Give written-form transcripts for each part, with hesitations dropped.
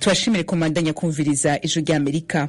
tubashimire komandanya kumviriza ijwi rya Amerika.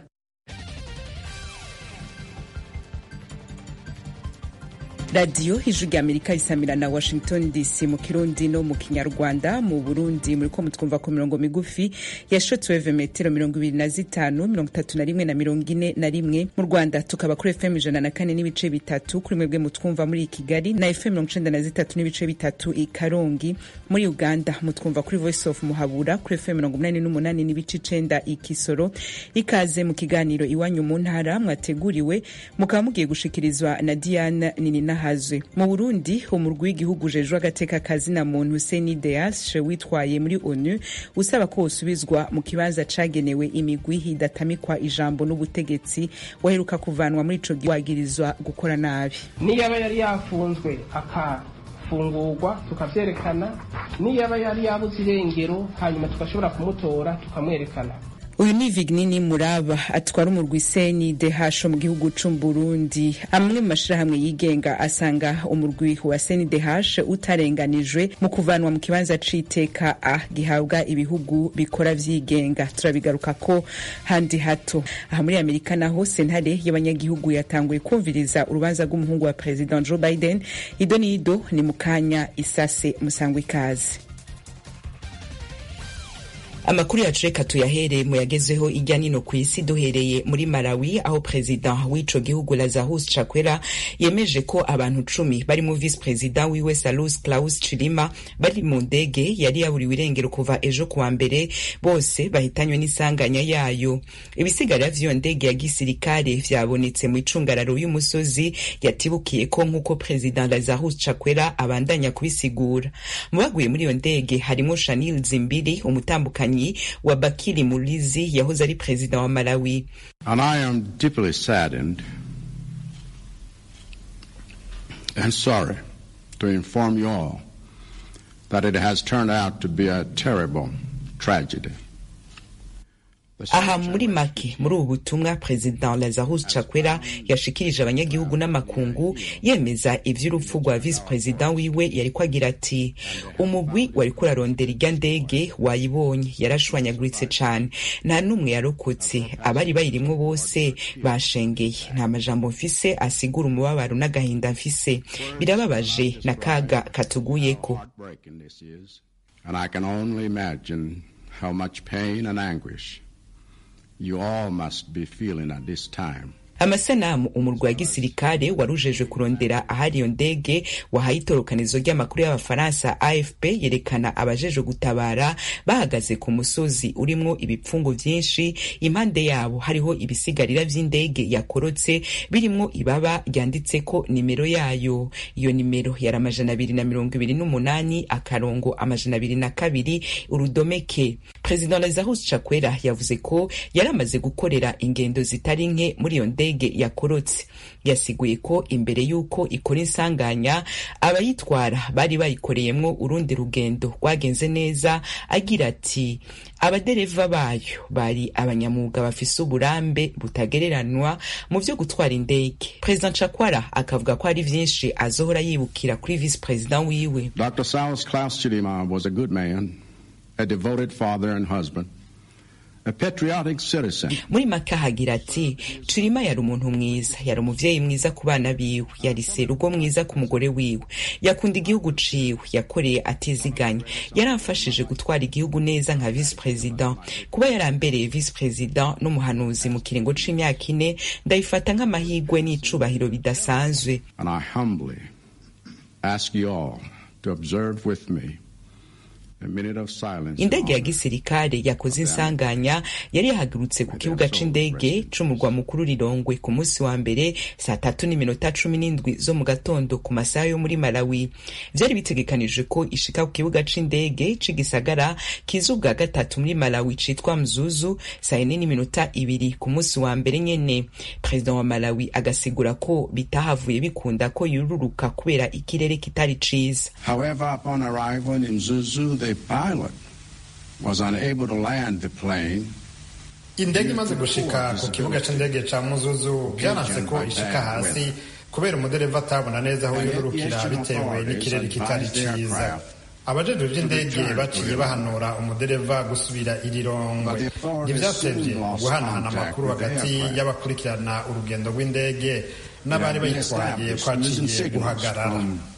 Radio ijwi rya Amerika isamira na Washington DC mu Kirundi no mu Kinyarwanda. Mu Burundi muriko mutwumva ku mirongo migufi ya shortwave metero 25, 31 na 41. Mu Rwanda tukaba kuri FM 104 n'ibice bitatu, kuri mwebwe mutwumva muri Kigali na FM 93 n'ibice bitatu i Karongi. Muri Uganda mutwumva kuri Voice of Muhabura kuri FM 88 n'ibice 9 i Kisoro. Ikaze mu kiganiro iwanyu mu ntara mwateguriwe mukaba mugiye gushikirizwa na Diane Ninina Hazwe. Mu Burundi umurwi w'igihugu jejwe agateka kazina muntu CNDH witwaye muri ONU usaba ko usubizwa mu kibanza cagenewe imigwi hidatamikwa ijambo n'ubutegetsi waheruka kuvanwa muri ico giwagirizwa gukora nabi. Niyaba yari yafunzwe akafungurwa tukavyerekana, niyaba yari yabuze irengero hanyuma tukashobora kumutora tukamwerekana. Uyu ni Vignini Muraba atwara umurwi CNDH mu gihugu c'Uburundi. Amwe mu mashirahamwe yigenga asanga umurwi wa CNDH utarenganijwe mu kuvanwa mu kibanza c'iteka gihabwa ibihugu bikora vyigenga. Turabigaruka ko handi hato. Aha muri Amerika naho sentare y'abanyagihugu yatanguye kumviriza urubanza rw'umuhungu wa President Joe Biden. Idonido ni mukanya isase musangwa ikaze. Amakuru yacu reka tuyahere mu yagezeho irya nino kw'isi, duhereye muri Malawi aho president w'ico gihugu Lazarus Chakwera yemeje ko abantu 10 bari mu vice president wiwe Salus Klaus Chilima bari mu ndege yari yaburiwe irengero kuva ejo kuwa mbere, bose bahitanywe n'isanganya yayo. Ibisigara vy'iyo ndege ya gisirikare vyabonetse mu icungararo y'umusozi yatibukiye ko nk'uko president Lazarus Chakwera abandanya kubisigura. Mu baguye muri iyo ndege harimo Shanil Zimbiri, umutambukanyi wa Bakili Mulizi yahoze ari president wa Malawi. And I am deeply saddened and sorry to inform you all that it has turned out to be a terrible tragedy. Aha muri make muri ubu butumwa President Lazarus Chakwera yashikirije abanyagihugu n'amakungu yemeza ivy'urupfu rwa vice president wiwe yariko agira ati umugwi wariko urarondera irya ndege wayibonye yarashwanyaguritse cane, nta numwe yarokotse, abari bayirimwo bose bashengeye. Nta majambo mfise asigura umubabaro n'agahinda mfise, birababaje na kaga katuguyeko. And I can only imagine how much pain and anguish you all must be feeling at this time. Amasanamu umurwa wa gisirikare warujejwe kurondera ahari iyo ndege wahaye itorokanizo ry'amakuru y'abafaransa AFP yerekana abajejwe gutabara bahagaze ku musozi urimwo ibipfungu vyinshi. Impande yabo hariho ibisigarira vy'indege yakorotse birimwo ibaba ryanditseko nimero yayo. Iyo nimero yari 228 akarongo 202 urudomeke. President Lazarus Chakwera yavuze ko yaramaze gukorera ingendo zitari nke muri iyo ndege yakorotse. Yasiguye ko imbere yuko ikora insanganya abayitwara bari bayikoreyemwo urundi rugendo rwagenze neza, agira ati abadereva bayo bari abanyamuga bafise uburambe butagereranwa mu vyo gutwara indege. President Chakwera akavuga ko ari vyinshi azohora yibukira kuri vice president wiwe. Dr. Salus Klaus Chilima was a good man, a devoted father and husband, a patriotic citizen. Muri make hagira ati Chilima yari umuntu mwiza, yari umuvyeyi mwiza ku bana biwe, yari serugo mwiza ku mugore wiwe, yakunda igihugu ciwe, yakoreye atiziganya, yaramfashije gutwara igihugu neza nka vice president. Kuba yarambereye vice president n'umuhanuzi mu kiringo c'imyaka 4 ndayifata nk'amahigwe n'icubahiro bidasanzwe. And I humbly ask you all to observe with me indege ya gisirikare yakoze insanganya yari yahagurutse ku kibuga c'indege c'umurwa mukuru Lilongwe ku munsi wa mbere saa 3:17 zo mu gatondo ku masaha yo muri Malawi. Vyari bitegekanijwe ko ishika ku kibuga c'indege c'igisagara kizubwa gatatu muri Malawi citwa Mzuzu saa 4:02 ku munsi wa mbere nyene. President wa Malawi agasigura ko bitahavuye bikunda ko yururuka kubera ikirere kitari ciza. However, upon arrival in Mzuzu, the pilot was unable to land the plane. Indege imaze gushika ku kibuga c'indege ca Muzuzu byananse ko ishika hasi kubera umudereva atabona neza aho yururukira bitewe n'ikirere kitari ciza. abajejwe vy'indege baciye bahanura umudereva gusubira irirongwe. Ntivyatevye guhanahana amakuru hagati y'abakurikirana urugendo rw'indege n'abari bayitwaye kwaciye guhagarara.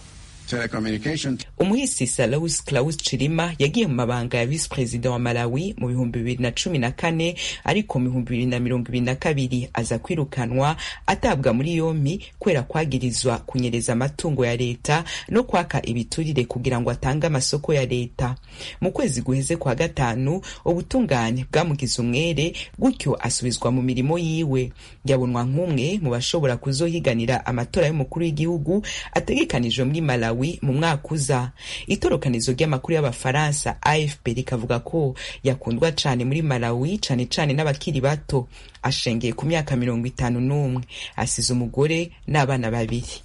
Umuhisi Salus Klaus Chilima yagiye mu mabanga ya vice president wa Malawi mu 2014 ariko mu 2022 aza kwirukanwa atabwa muri yompi kwera kwagirizwa kunyereza amatungo ya leta no kwaka ibiturire kugira ngo atange amasoko ya leta. Mu kwezi guheze kwa gatanu ubutungane bwamugize umwere gutyo asubizwa mu mirimo yiwe. Yabonwa nk'umwe mu bashobora kuzohiganira amatora y'umukuru w'igihugu ategekanijwe muri Malawi mu mwaka uza. Itorokanizo ry'amakuru y'abafaransa AFP rikavuga ko yakundwa cane muri Malawi cane n'abakiri bato. Ashengeye ku myaka 51, asize umugore n'abana babiri.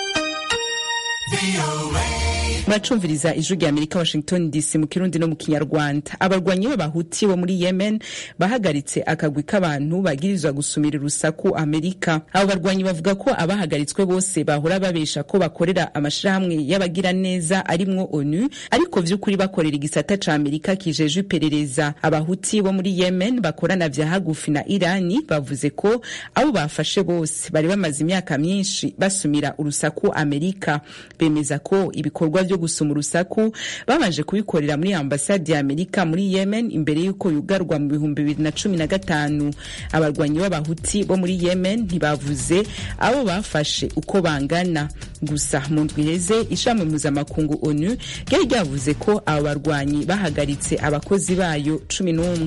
Macumviriza ijwi rya Amerika Washington DC mu Kirundi no mu Kinyarwanda. Abarwanyi b'abahuti bo muri Yemen bahagaritse akagwi k'abantu bagirizwa gusumira urusaku Amerika. Abo barwanyi bavuga ko abahagaritswe bose bahora babesha ko bakorera amashirahamwe y'abagira neza arimwo ONU, ariko vy'ukuri bakorera igisata ca Amerika kijeje iperereza. Abahuti bo muri Yemen bakorana vya hagufi na Irani bavuze ko abo bafashe bose bari bamaze imyaka myinshi basumira urusaku Amerika. Bemeza ko ibikorwa vyo gusuma urusaku babanje kubikorera muri ambasade ya Amerika muri Yemen imbere yuko yugarwa mu 2015. Abarwanyi b'abahuti bo muri Yemen ntibavuze abo bafashe uko bangana. Gusa mu ndwi iheze ishami mpuzamakungu ONU ryari ryavuze ko abo barwanyi bahagaritse abakozi bayo 11.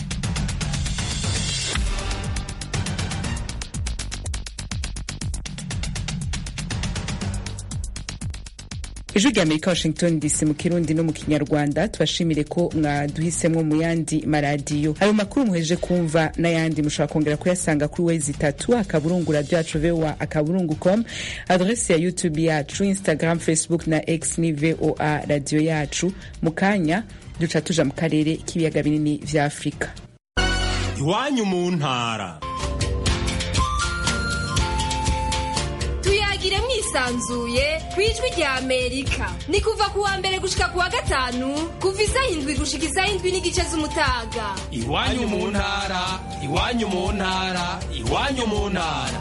Ijwi rya Amerika Washington DC mu Kirundi no mu Kinyarwanda. Tubashimire ko mwaduhisemwo mu yandi maradiyo. Ayo makuru muheje kumva n'ayandi mushobora kongera kuyasanga kuri wezi 3 akaburungu radio yacu VOA akaburungu.com, adresse ya YouTube yacu, Instagram, Facebook na X ni VOA radio yacu. Mukanya duca tuja mu karere k'ibiyaga binini vya Afrika. Iwanyu mu ntara. Tuyagire mwisanzuye kwijwi rya Amerika. Ni kuva kuwa mbere gushika kuwa gatanu kuva 7 gushika 7 n'igice z'umutaga. Iwanyu mu ntara, iwanyu mu ntara, iwanyu mu ntara.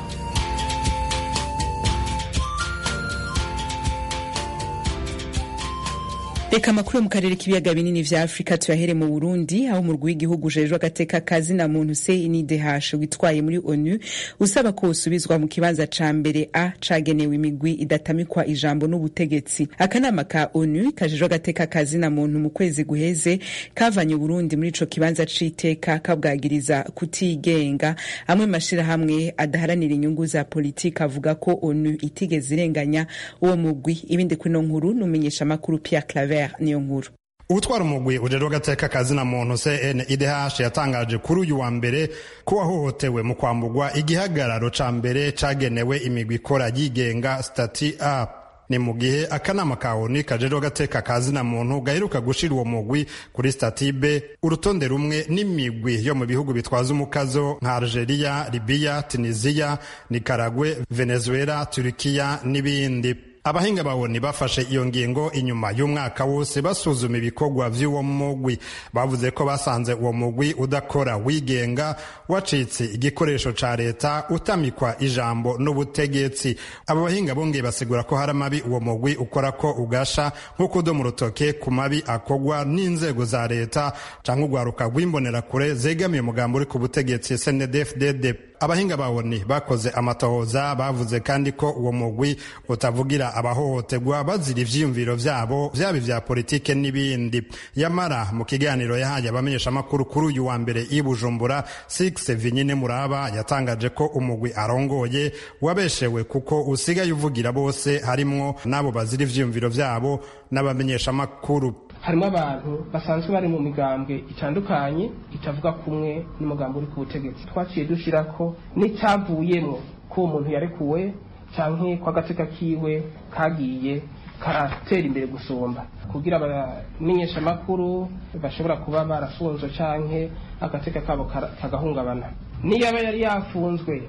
Reka makuru mu karere k'ibiyaga binini vya Afrika tuyahere mu Burundi, aho umurwi w'igihugu ujejwe agateka kazi na muntu CNDH witwaye muri ONU usaba ko usubizwa mu kibanza ca mbere A cagenewe imigwi idatamikwa ijambo n'ubutegetsi. Akanama ka ONU kajejwe agateka kazi na muntu mu kwezi guheze kavanye Burundi muri ico kibanza c'iteka kabwagiriza kutigenga. Amwe mashirahamwe adaharanira inyungu za politika avuga ko ONU itigeze irenganya uwo mugwi. Ibindi kuno nkuru numenyesha makuru Pierre Claver niyo nkuru. Utwara umugwi ujejwe agateka kazi na muntu CNDH yatangaje kuri uyu wa mbere ko wahohotewe mu kwambugwa igihagararo ca mbere cagenewe imigwi ikora yigenga stati A. Ni mu gihe akanama ka ONU kajejwe agateka kazi na muntu gaheruka gushira uwo mugwi kuri stati B, urutonde rumwe n'imigwi yo mu bihugu bitwaza umukazo nka Algeria, Libya, Tunisia, Nicaragua, Venezuela, Turkiya n'ibindi. Abahinga bawoni bafashe iyo ngingo inyuma y'umwaka wose basuzuma ibikorwa vy'uwo mugwi. Bavuze ko basanze uwo mugwi udakora wigenga, wacitse igikoresho ca leta, utamikwa ijambo n'ubutegetsi. Abo bahinga bongeye basigura ko hari amabi uwo mugwi ukora ko ugasha, nko kudomo urutoke ku mabi akogwa n'inzego za leta canke urwaruka rw'imbonerakure zegamiye umugambi uri ku butegetsi CNDD-FDD. Abahinga bawoni bakoze amatohoza bavuze kandi ko uwo mugwi utavugira abahohoterwa bazira ivyiyumviro vyabo vyaba vya politike n'ibindi. Yamara mu kiganiro yahaye abamenyesha makuru kuri uyu wa mbere i Bujumbura, Six Vinyine Muraba yatangaje ko umugwi arongoye wabeshewe kuko usigaye uvugira bose, harimwo nabo bazira ivyiyumviro vyabo n'abamenyesha makuru. Harimo abantu basanzwe bari mu migambwe itandukanye itavuga kumwe n'umugambi uri ku butegetsi. Twaciye dushira ko n'icavuyemo ko umuntu yarekuwe canke kwa gateka kiwe kagiye karatera imbere gusumba, kugira abamenyesha makuru bashobora kuba barafunzwe canke agateka kabo kagahungabana. Niyaba yari yafunzwe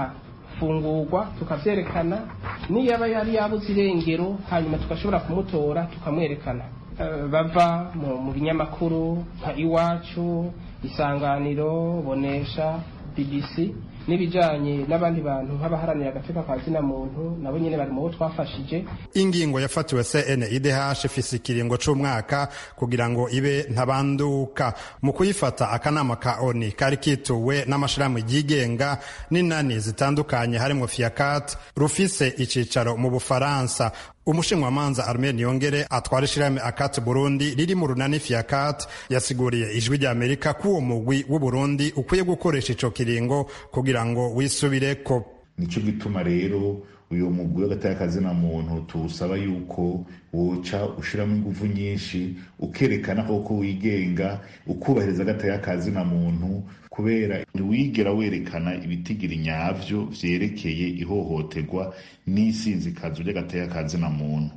akafungurwa tukavyerekana, niyaba yari yabuze irengero hanyuma tukashobora kumutora tukamwerekana. bava mu binyamakuru nka Iwacu, Isanganiro, Bonesha, BBC n'ibijanye n'abandi bantu nk'abaharanira agateka ka zina muntu nabo nyene bari mu bo twafashije. Ingingo yafatiwe CNIDH ifise ikiringo c'umwaka kugira ngo ibe ntabanduka. Mu kuyifata akanama ka ONU kari kituwe n'amashirahamwe yigenga n'inani zitandukanye harimwo FIACAT rufise icicaro mu Bufaransa. Umushinwamanza Armel Niyongere atwara ishirahamwe ACAT Burundi riri mu runani FIACAT yasiguriye ijwi rya Amerika ko uwo mugwi w'u Burundi ukwiye gukoresha ico kiringo kugira ngo wisubireko. Nico gituma rero uyo mugwi w'agateka kazina muntu tuwusaba yuko woca ushiramo ingufu nyinshi ukerekana ko wigenga ukubahiriza agateka kazina muntu, kubera wigera werekana ibitigiri nyavyo vyerekeye ihohoterwa n'isinzikazo ry'agateka kazina muntu,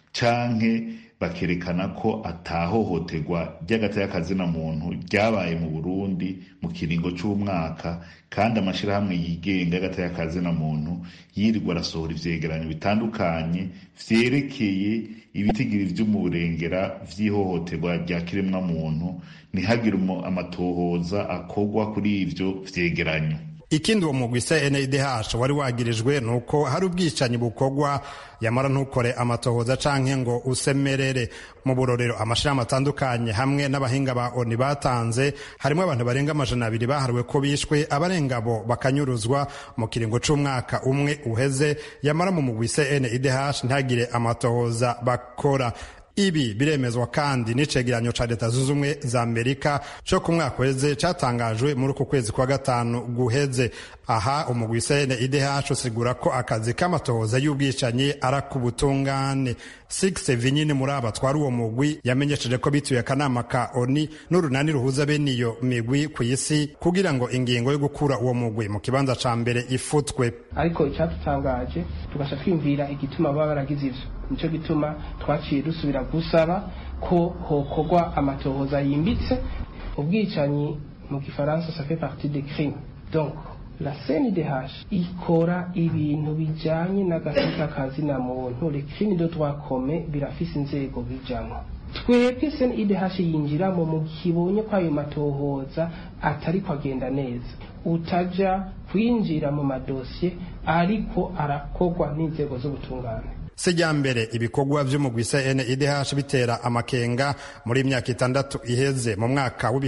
canke bakerekana ko atahohoterwa ry'agateka kazina muntu ryabaye mu Burundi mu kiringo c'umwaka, kandi amashirahamwe yigenga y'agateka kazina muntu yirirwa arasohora ivyegeranyo bitandukanye vyerekeye ibitigiri vy'umurengera vy'ihohoterwa rya kiremwa muntu, ntihagire amatohoza akorwa kuri ivyo vyegeranyo. Ikindi uwo mugwi CNIDH wari wagirijwe nuko hari ubwicanyi bukorwa yamara ntukore amatohoza canke ngo usemerere. Mu burorero amashirahamwe atandukanye hamwe n'abahinga ba ONU batanze harimo abantu barenga 200 bahariwe ko bishwe, abarenga bo bakanyuruzwa mu kiringo c'umwaka umwe uheze, yamara mu mugwi CNIDH ntagire amatohoza bakora. Ibi biremezwa kandi n'icegeranyo ca Leta Zunze Ubumwe za Amerika co ku mwaka uheze catangajwe muri uku kwezi kwa gatanu guheze. Aha umugwi CNIDH usigura ko akazi k'amatohoza y'ubwicanyi arakubutungane. Six Vinyini muri aba twari uwo mugwi yamenyesheje ko bituye akanama ka ONU n'urunani ruhuza bene iyo migwi ku isi kugira ngo ingingo yo gukura uwo mugwi mu kibanza ca mbere ifutwe. Ariko icatutangaje tugasha twimvira igituma baba baragize ivyo, nico gituma twaciye dusubira gusaba ko hokorwa amatohoza yimbitse. Ubwicanyi mu Gifaransa ça fait partie des crimes. Donc la CNIDH ikora ibintu bijanye n'agateka kazina muntu, les crimes de droit commun birafise inzego bijamwo. Twebwe CNIDH yinjiramo mu kibonye kwa ayo matohoza atari kwagenda neza, utaja kwinjira mu madosiye ariko arakorwa n'inzego z'ubutungane. Sejambere ibikorwa vy'umugwi CNIDH bitera amakenga muri imyaka 6 iheze. Mu mwaka wa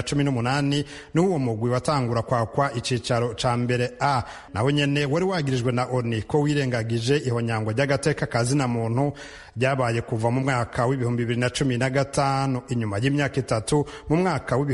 2018 n'uwo mugwi watangura kwakwa icicaro ca mbere A, naho nyene wari wagirijwe na ONU ko wirengagije ihonyangwa ry'agateka kazina muntu ryabaye kuva mu mwaka wa 2015. Inyuma y'imyaka 3 mu mwaka wa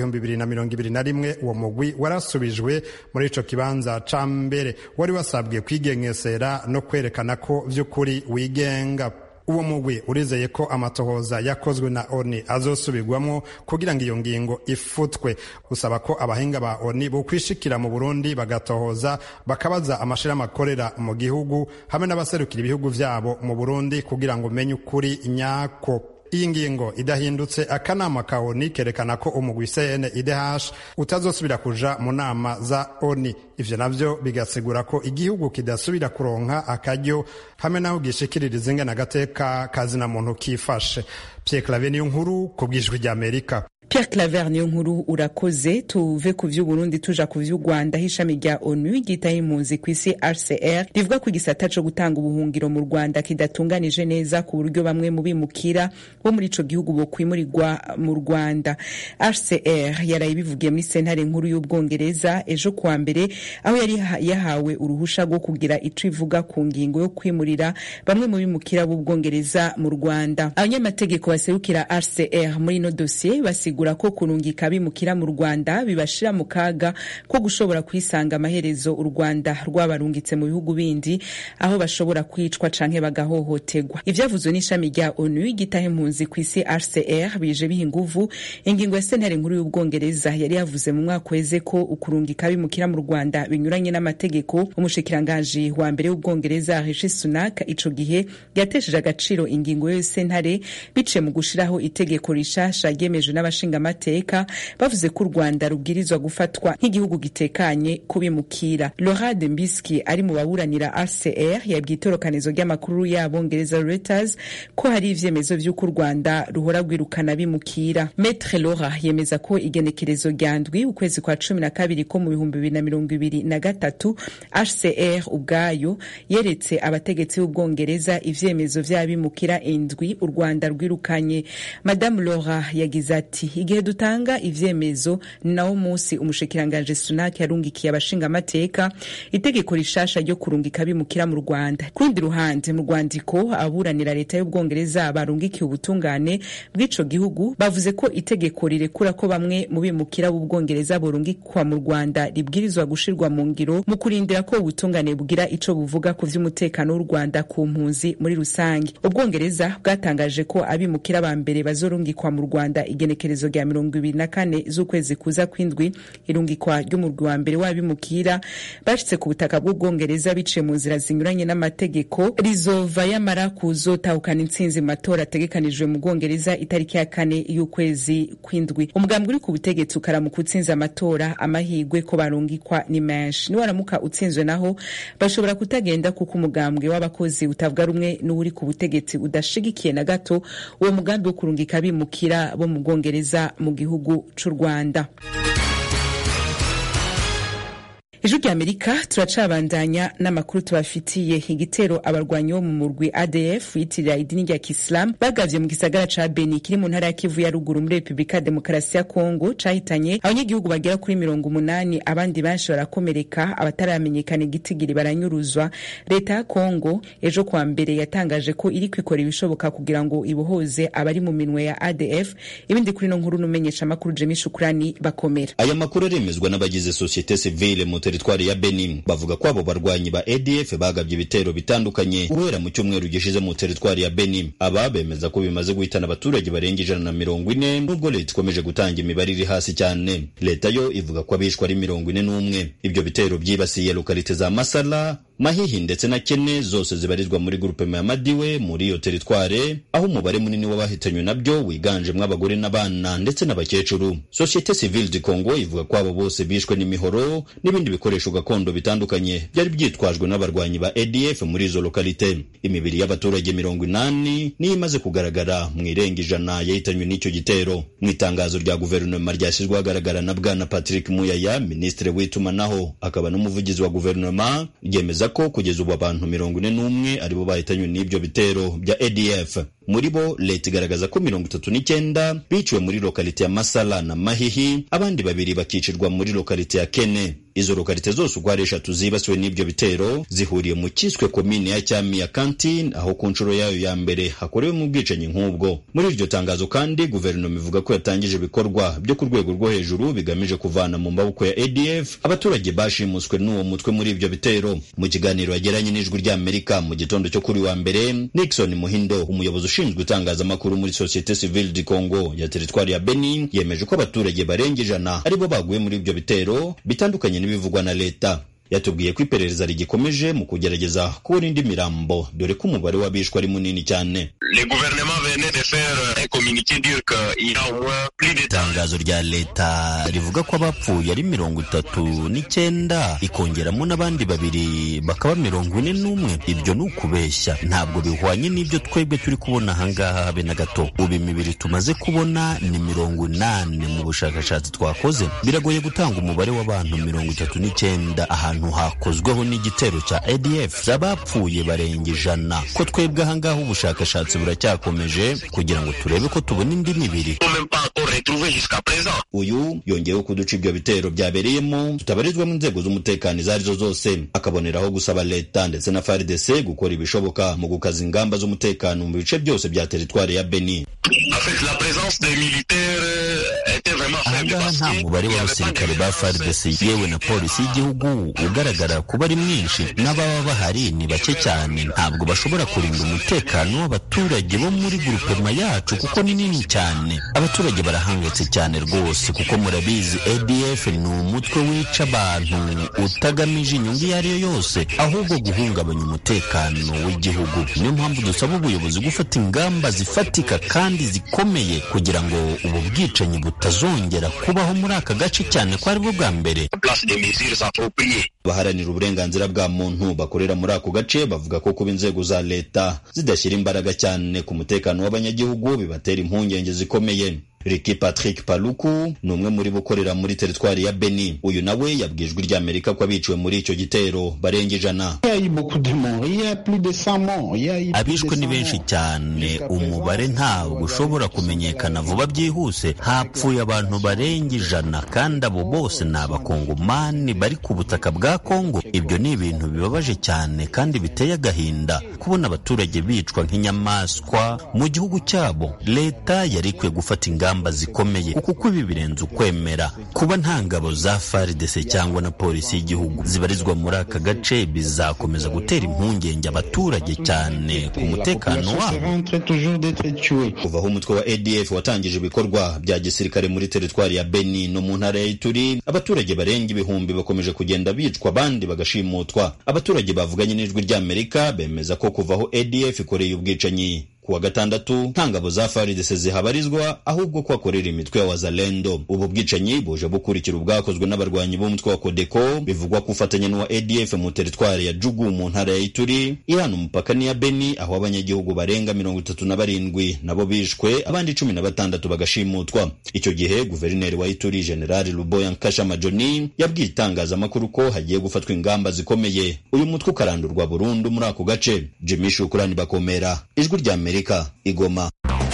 2021 uwo mugwi warasubijwe muri ico kibanza ca mbere, wari wasabwe kwigengesera no kwerekana ko vy'ukuri wigenga. Uwo mugwi urizeye ko amatohoza yakozwe na ONU azosubirwamwo kugira ngo iyo ngingo ifutwe. Usaba ko abahinga ba ONU bo kwishikira mu Burundi bagatohoza bakabaza amashirahamwe akorera mu gihugu hamwe n'abaserukira ibihugu vyabo mu Burundi kugira ngo menye ukuri nyako. Iyi ngingo idahindutse akanama ka ONU kerekana ko umugwi CNIDH utazosubira kuja mu nama za ONU. Ivyo navyo bigasigura ko igihugu kidasubira kuronka akaryo hamwe naho gishikiririza ingene agateka kazina muntu kifashe. Pierre Claver Niyonkuru ku bw'ijwi rya Amerika. Pierre Claver Niyonkuru urakoze. Tuve ku vy'Uburundi tuja ku vy'Urwanda. Ishami rya ONU ryitaye impunzi kw'isi HCR rivuga ko igisata co gutanga ubuhungiro mu Rwanda kidatunganije neza ku buryo bamwe mu bimukira bo muri ico gihugu bo kwimurirwa mu Rwanda. HCR yaraye bivugiye muri sentare nkuru y'Ubwongereza ejo kuwa mbere, aho yari yahawe uruhusha rwo kugira ico ivuga ku ngingo yo kwimurira bamwe mu bimukira b'Ubwongereza mu Rwanda. Abanyamategeko baserukira HCR muri no dossier basigura ko kurungika bimukira mu Rwanda bibashira mu kaga ko gushobora kwisanga amaherezo u Rwanda rwabarungitse mu bihugu bindi aho bashobora kwicwa canke bagahohoterwa. Ivyavuzwe n'ishami rya ONU gitahe impunzi kw'isi HCR bije biha inguvu ingingo ya sentare nkuru y'Ubwongereza yari yavuze mu mwaka weze ko ukurungika bimukira mu Rwanda binyuranye n'amategeko. Umushikiranganji wa mbere w'Ubwongereza Rishi Sunak ico gihe yatesheje agaciro ingingo yo sentare bice mu gushiraho itegeko rishasha ryemejwe n'abashingamateka bavuze ko u Rwanda rubwirizwa gufatwa nk'igihugu gitekanye kubimukira. Laurent Dembski ari mu baburanira RCR yabwiye itorokanizo ry'amakuru y'Abongereza Reuters ko hari ivyemezo vy'uko u Rwanda ruhora rwirukana bimukira. Maître Laura yemeza ko igenekerezo rya ndwi ukwezi kwa 12 ko mu 2023 HCR ubwayo yeretse abategetsi b'Ubwongereza ivyemezo vy'abimukira indwi u Rwanda rwirukanye. Madame Laura yagize ati igihe dutanga ivyemezo nawo musi umushikiranganje Sunak yarungikiye abashinga amateka itegeko rishasha ryo kurungika bimukira mu Rwanda. Kurundi ruhande mu Rwandiko aburanira leta y'Ubwongereza barungikiye ubutungane bw'ico gihugu bavuze ko itegeko rirekura ko bamwe mu bimukira b'Ubwongereza borungikwa mu Rwanda ribwirizwa gushirwa mu ngiro mu kurindira ko ubutungane bugira ico buvuga ku vy'umutekano w'u Rwanda ku mpunzi muri rusange. Ubwongereza bwatangaje ko abimukira ba mbere bazorungikwa mu Rwanda igenekerezo rya 24 z'ukwezi kuza kwindwi. Irungikwa ry'umurwi wa mbere w'abimukira bashitse ku butaka bw'Ubwongereza biciye mu nzira zinyuranye n'amategeko rizova yamara kuzotahukana intsinzi mu matora ategekanijwe mu Bwongereza itariki ya 4 y'ukwezi kwindwi. Umugambwe uri ku butegetsi ukaramuka utsinze amatora amahigwe ko barungikwa ni menshi. Niwaramuka utsinzwe naho bashobora kutagenda kuko umugambwe w'abakozi utavuga rumwe n'uri ku butegetsi udashigikiye na gato uwo mugambi wo kurungika bimukira bo mu Bwongereza mu gihugu c'u Rwanda. Ijwi ry'Amerika turacabandanya n'amakuru tubafitiye. Igitero abarwanyi bo mu murwi ADF yitirira idini rya Islam bagavye mu gisagara ca Beni kiri mu ntara ya Kivu ya ruguru muri Republika Demokarasi ya Kongo cahitanye abanyagihugu bagera kuri 80, abandi benshi barakomereka, abataramenyekana igitigiri baranyuruzwa. Leta ya Kongo ejo kwa mbere yatangaje ko iri kwikora ibishoboka kugira ngo ibohoze abari mu minwe ya ADF. Ibindi kuri no nkuru numenyesha makuru Jemi Shukrani bakomera. Aya makuru aremezwa n'abagize societe civile mu teritwari ya Benin. Bavuga ko abo barwanyi ba ADF bagabye ibitero bitandukanye guhera mu cyumweru gishize mu teritwari ya Benin. Aba bemeza ko bimaze guhitana abaturage barenga 140 nubwo leta ikomeje gutanga imibare iri hasi cyane. Leta yo ivuga ko abishwa ari 41. Ibyo bitero byibasiye lokalite za Masala, Mahihi ndetse na Kene zose zibarizwa muri groupe ya Madiwe muri iyo teritware, aho umubare munini w'abahitanywe nabyo wiganjemwe abagore n'abana ndetse n'abakecuru. Societe Civile du Congo ivuga ko abo bose bishwe n'imihoro n'ibindi bikoresho gakondo bitandukanye byari byitwajwe n'abarwanyi ba ADF muri izo lokalite. Imibiri y'abaturage 80 ni imaze kugaragara mu irenga 100 yahitanywe n'icyo gitero. Mu itangazo rya guverinoma ryashyizwe ahagaragara na Bwana Patrick Muyaya, ministre w'itumanaho akaba n'umuvugizi wa guverinoma, yemeza ko kugeza ubu abantu 41 aribo bahitanywe n'ibyo bitero bya ADF. Muri bo leta igaragaza ko 39 biciwe muri lokalite ya Masala na Mahihi, abandi babiri bakicirwa muri lokalite ya Kene. Izo lokalite zose uko ari 3 zibasiwe n'ibyo bitero zihuriye mu kiswe komine ya Cyami ya Kantine, aho ku nshuro yayo ya mbere hakorewe mu bwicanyi nk'ubwo. Muri iryo tangazo kandi guverinoma ivuga ko yatangije ibikorwa byo ku rwego rwo hejuru bigamije kuvana mu maboko ya ADF abaturage bashimuswe n'uwo mutwe muri ibyo bitero. Mu kiganiro yagiranye n'Ijwi ry'Amerika mu gitondo cyo kuri wa mbere, Nixon Muhindo, umuyobozi ushinzwe itangazamakuru muri Societe Civile du Congo ya teritwari ya Benin, yemeje ko abaturage barenga 100 aribo baguye muri ibyo bitero bitandukanye n'ibivugwa na leta. Yatubwiye ko iperereza rigikomeje mu kugerageza kubona indi mirambo dore ko umubare w'abishwe ari munini cyane. Itangazo rya leta rivuga ko abapfuye ari 39 ikongeramo n'abandi babiri bakaba 41. Ibyo ni ukubeshya, ntabwo bihwanye n'ibyo twebwe turi kubona ahangaha habe na gato. Ubu imibiri tumaze kubona ni 80 mu bushakashatsi twakoze. Biragoye gutanga umubare w'abantu 39 ahantu hakozweho n'igitero cya ADF. Zabapfuye barenga 100. Ko twebwe ahangaha ubushakashatsi buracyakomeje kugira ngo turebe ko tubona indi mibiri. Uyu yongeyeho kuduca ibyo bitero byabereyemo tutabarizwa mu nzego z'umutekano zarizo zose, akaboneraho gusaba leta ndetse na FARDC gukora ibishoboka mu gukaza ingamba z'umutekano mu bice byose bya teritwari ya Beni. ahangaha nta mubare w'abasirikare ba FARDC yewe na polisi y'igihugu ugaragara kuba ari mwinshi, n'ababa bahari ni bake cyane. Ntabwo bashobora kurinda umutekano w'abaturage bo muri grupema yacu kuko ni nini cyane. Abaturage barahangayitse cyane rwose kuko murabizi ADF ni umutwe wica abantu utagamije inyungu iyo ari yo yose, ahubwo guhungabanya umutekano w'igihugu. Niyo mpamvu dusaba ubuyobozi gufata ingamba zifatika kandi zikomeye kugira ngo ubu bwicanyi butazongera kubaho muri aka gace cyane ko ari bwo bwa mbere. Baharanira uburenganzira bwa muntu bakorera muri ako gace bavuga ko kuba inzego za leta zidashyira imbaraga cyane ku mutekano w'abanyagihugu bibatera impungenge zikomeye. Ricky Patrick Paluku ni umwe muri bukorera muri teritwari ya Beni. Uyu nawe yabwijwe rya Amerika ko abiciwe muri icyo gitero barenga 100. Abishwe ni benshi cyane, umubare ntabwo ushobora kumenyekana vuba byihuse. Hapfuye abantu barenga 100 kandi abo bose ni abakongomani bari ku butaka bwa Kongo. Ibyo ni ibintu bibabaje cyane kandi biteye agahinda kubona abaturage bicwa nk'inyamaswa mu gihugu cyabo. Leta yari ikwiye gufata ingamba zikomeye kuko ibi birenze ukwemera. Kuba nta ngabo za FARDC cyangwa na polisi y'igihugu zibarizwa muri aka gace bizakomeza gutera impungenge abaturage cyane ku mutekano wabo. Kuva aho umutwe wa ADF watangije ibikorwa bya gisirikare muri teritwari ya Beni no mu ntara ya Ituri, abaturage barenga ibihumbi bakomeje kugenda bicwa abandi bagashimutwa. Abaturage bavuganye n'ijwi rya Amerika bemeza ko kuva aho ADF ikoreye ubwicanyi kuwa gatandatu nta ngabo za FARDC zihabarizwa, ahubwo ko akorera imitwe ya Wazalendo. Ubu bwicanyi buje bukurikira ubwakozwe n'abarwanyi b'umutwe wa Codeco bivugwa kufatanya n'uwa ADF mu teritwari ya Jugu mu ntara ya Ituri ihana umupaka ni ya Beni, aho abanyagihugu barenga 37 nabo bishwe abandi 16 bagashimutwa. Icyo gihe guverineri wa Ituri General Luboya Nkasha Majoni yabwiye itangazamakuru ko hagiye gufatwa ingamba zikomeye uyu mutwe ukarandurwa burundu muri ako gace. Jimmy Shukrani Bakomera, ijwi rya Amerika, Igoma.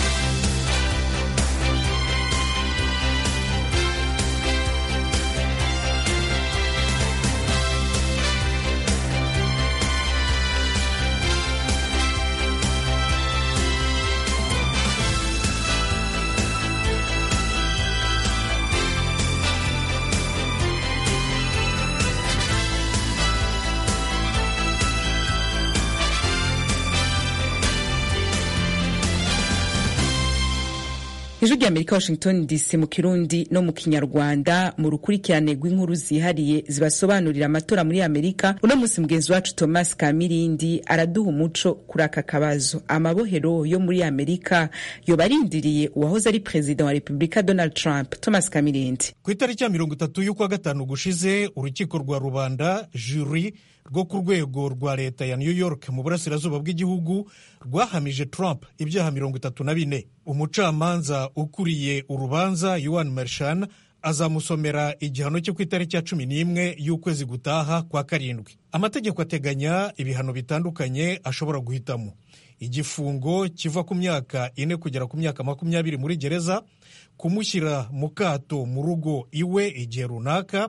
Ijwi rya Amerika, Washington DC, mu Kirundi no mu Kinyarwanda. Mu rukurikirane rw'inkuru zihariye zibasobanurira amatora muri Amerika, uno munsi mugenzi wacu Thomas Kamirindi araduha umuco kuri aka kabazo. Amabohero yo muri Amerika yobarindiriye uwahoze ari President wa Republika Donald Trump. Thomas Kamirindi. Ku itariki ya 30 y'ukwa gatanu gushize, urukiko rwa rubanda jury rwo ku rwego rwa leta ya New York mu burasirazuba bw'igihugu rwahamije Trump ibyaha 34. Umucamanza ukuriye urubanza Yohan Merchan azamusomera igihano cyo ku itariki ya 11 y'ukwezi gutaha kwa karindwi. Amategeko ateganya ibihano bitandukanye ashobora guhitamo: igifungo kiva ku myaka 4 kugera ku myaka 20 muri gereza, kumushyira mu kato mu rugo iwe igihe runaka,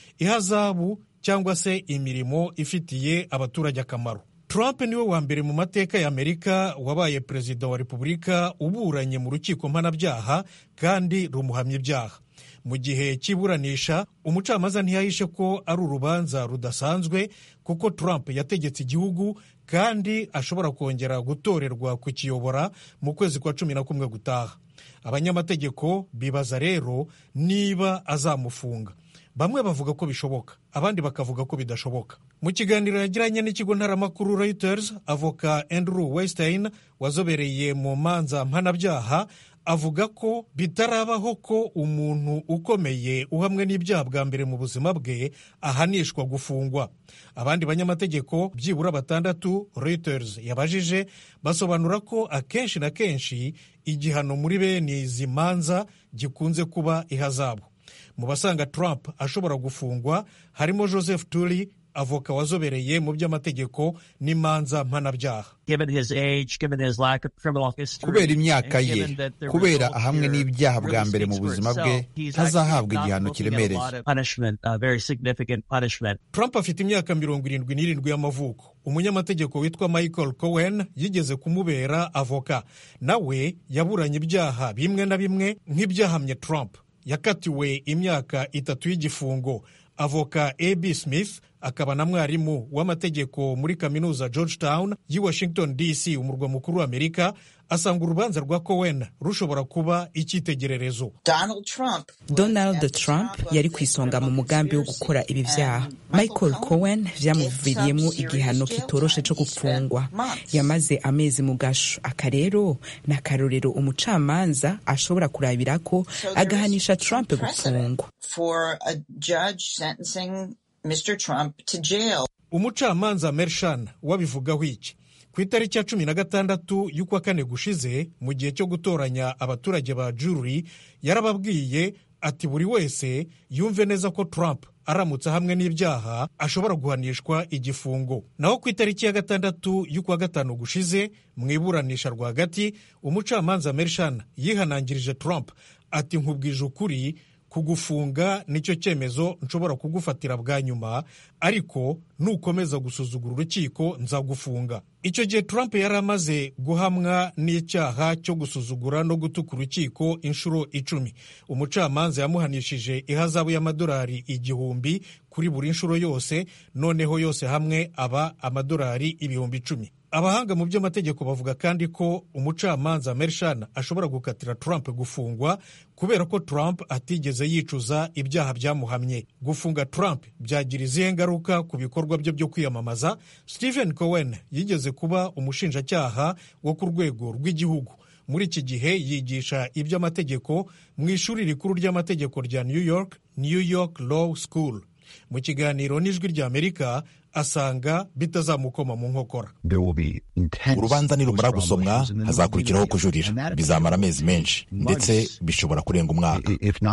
ihazabu cyangwa se imirimo ifitiye abaturage akamaro. Trump niwe wa mbere mu mateka ya Amerika wabaye perezida wa Repubulika uburanye mu rukiko mpanabyaha kandi rumuhamya ibyaha. Mu gihe cy'iburanisha, umucamanza ntiyahishe ko ari urubanza rudasanzwe kuko Trump yategetse igihugu kandi ashobora kongera gutorerwa kukiyobora mu kwezi kwa 11 gutaha. Abanyamategeko bibaza rero niba azamufunga. Bamwe bavuga ko bishoboka, abandi bakavuga ko bidashoboka. Mu kiganiro yagiranye n'ikigo ntaramakuru Reuters, avoka Andrew Weinstein wazobereye mu manza mpanabyaha avuga ko bitarabaho ko umuntu ukomeye uhamwe n'ibyaha bwa mbere mu buzima bwe ahanishwa gufungwa. Abandi banyamategeko byibura 6 Reuters yabajije basobanura ko akenshi na kenshi igihano muri bene izi manza gikunze kuba ihazabu. Mu basanga Trump ashobora gufungwa harimo Joseph Tully, avoka wazobereye mu by'amategeko n'imanza mpanabyaha. Kubera imyaka ye, kubera ahamwe n'ibyaha bwa mbere mu buzima bwe, ntazahabwa igihano kiremereye. Trump afite imyaka 77 y'amavuko. Umunyamategeko witwa Michael Cohen yigeze kumubera avoka, nawe yaburanye ibyaha bimwe na bimwe nk'ibyahamye Trump. Yakatiwe imyaka 3 y'igifungo. Avoka A.B. Smith akaba na mwarimu w'amategeko muri kaminuza Georgetown y'i Washington DC, umurwa mukuru wa Amerika, asanga urubanza rwa Cohen rushobora kuba icyitegererezo. Donald Trump yari ku isonga mu mugambi wo gukora ibi byaha. Michael Cohen vyamuviriyemo igihano kitoroshe cyo gupfungwa. Yamaze amezi mu gasho. Aka rero na karorero umucamanza ashobora kurabirako agahanisha Trump gupfungwa. Umucamanza Mershan wabivugaho iki? Ku itariki ya 16 y'ukwa kane gushize, mu gihe cyo gutoranya abaturage ba jury, yarababwiye ati buri wese yumve neza ko Trump aramutse hamwe n'ibyaha ashobora guhanishwa igifungo. Naho ku itariki ya 6 y'ukwa gatanu gushize, mu iburanisha rwagati, umucamanza Mershan yihanangirije Trump ati nkubwije ukuri, kugufunga nicyo cyemezo nshobora kugufatira bwa nyuma, ariko nukomeza gusuzugura urukiko nzagufunga. Icyo gihe Trump yari amaze guhamwa n'icyaha cyo gusuzugura no gutuka urukiko inshuro 10. Umucamanza yamuhanishije ihazabu y'amadolari 1,000 kuri buri nshuro yose, noneho yose hamwe aba amadolari 10,000. Abahanga mu by'amategeko bavuga kandi ko umucamanza Mershan ashobora gukatira Trump gufungwa kubera ko Trump atigeze yicuza ibyaha byamuhamye. Gufunga Trump byagira izihe ngaruka ku bikorwa bye byo kwiyamamaza? Stephen Cohen yigeze kuba umushinjacyaha wo ku rwego rw'igihugu. Muri iki gihe yigisha iby'amategeko mu ishuri rikuru ry'amategeko rya New York Law School. Mu kiganiro n'Ijwi ry'Amerika asanga bitazamukoma mu nkokora. Urubanza nirumara gusomwa hazakurikiraho kujurira, bizamara amezi menshi ndetse bishobora kurenga umwaka.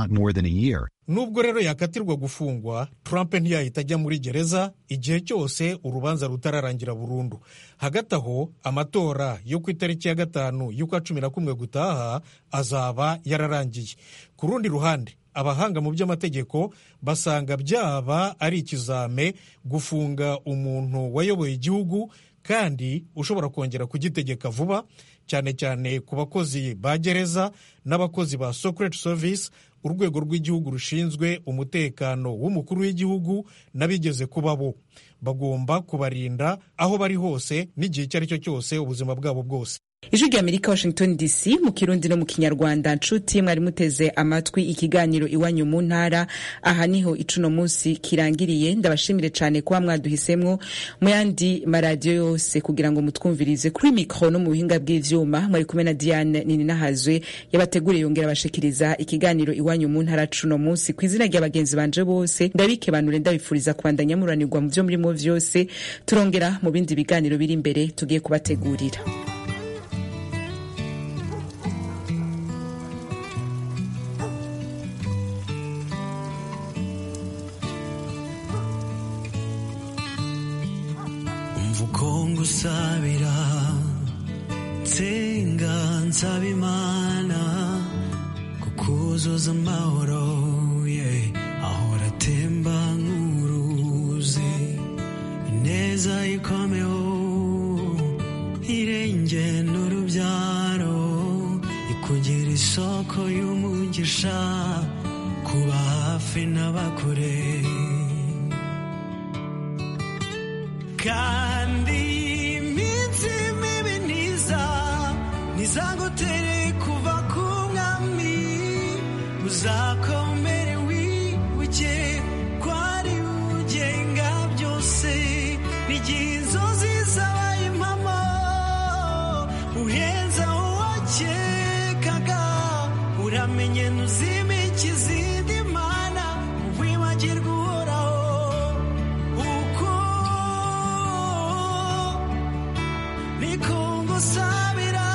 Nubwo rero yakatirwa gufungwa, Trump ntiyahita ajya muri gereza igihe cyose urubanza rutararangira burundu. Hagati aho, amatora yo ku itariki ya 5 y'ukwa 11 gutaha azaba yararangiye. Ku rundi ruhande, abahanga mu by'amategeko basanga byaba ari ikizame gufunga umuntu wayoboye igihugu kandi ushobora kongera kugitegeka vuba, cyane cyane ku bakozi ba gereza n'abakozi ba Secret Service, urwego rw'igihugu rushinzwe umutekano w'umukuru w'igihugu n'abigeze kuba bo. Bagomba kubarinda aho bari hose n'igihe icyo ari cyo cyose ubuzima bwabo bwose. Ijwi ry'Amerika, Washington DC, mu Kirundi no mu Kinyarwanda. Nshuti mwari muteze amatwi ikiganiro Iwanyu mu Ntara. Aha niho icuno munsi kirangiriye. Ndabashimire cyane kuba mwaduhisemwo mu yandi maradiyo yose kugira ngo mutwumvirize. Kuri mikro no mu buhinga bw'ivyuma mwari kumwe na Diane Nininahazwe yabateguriye yongera bashikiriza ikiganiro Iwanyu mu Ntara cuno munsi. Kwizina ry'abagenzi banje bose ndabike banure ndabifuriza kubandanya muranirwa mu byo murimo vyose. Turongera mu bindi biganiro biri imbere tugiye kubategurira. Sabira tsenga nsaba Imana kukuzuza amahoro ahora atemba nk'uruzi, ineza ikomeho irenge n'urubyaro, ikugira isoko y'umugisha, kuba hafi n'abakure kandi nizagutere kuva ku mwami, uzakomere wibuke ko ari ugenga byose, n'igihe inzozi zabaye impamo uhenza uwakekaga, uramenye ntuzimike izindi mana wibagirwa uhoraho, uko niko ngusabira,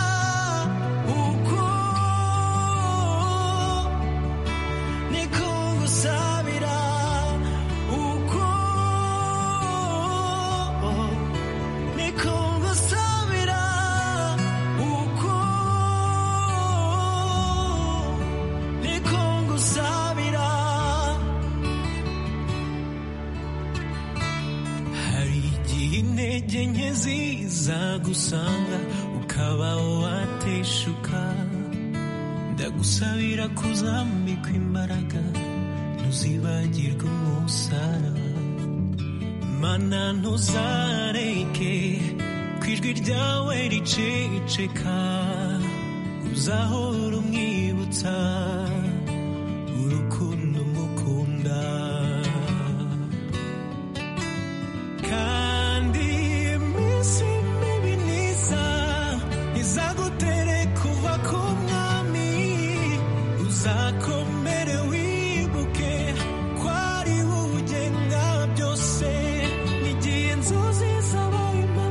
zizagusanga ukaba wateshuka ndagusabira kuzambikwa imbaraga ntuzibagirwe umusaraba mana ntuzareke kwijwi ryawe riceceka uzahora umwibutsa